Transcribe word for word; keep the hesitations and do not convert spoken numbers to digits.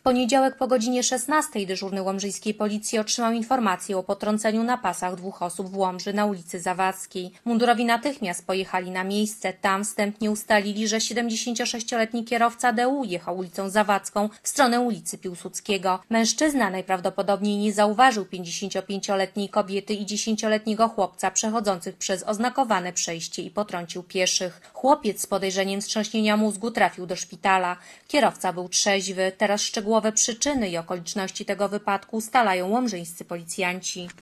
poniedziałek po godzinie szesnastej dyżurny łomżyńskiej policji otrzymał informację o potrąceniu na pasach dwóch osób w Łomży na ulicy Zawadzkiej. Mundurowi natychmiast pojechali na miejsce. Tam wstępnie ustalili, że siedemdziesięciosześcioletni kierowca D U jechał ulicą Zawadzką w stronę ulicy Piłsudskiego. Mężczyzna najprawdopodobniej nie zauważył pięćdziesięciopięcioletniej kobiety i dziesięcioletniego chłopca przechodzących przez oznakowane przejście i potrącił pieszych. Chłopiec z podejrzeniem wstrząśnienia mózgu trafił do szpitala. Kierowca był trzeźwy. Teraz szczegółowe przyczyny i okoliczności tego wypadku ustalają łomżyńscy policjanci.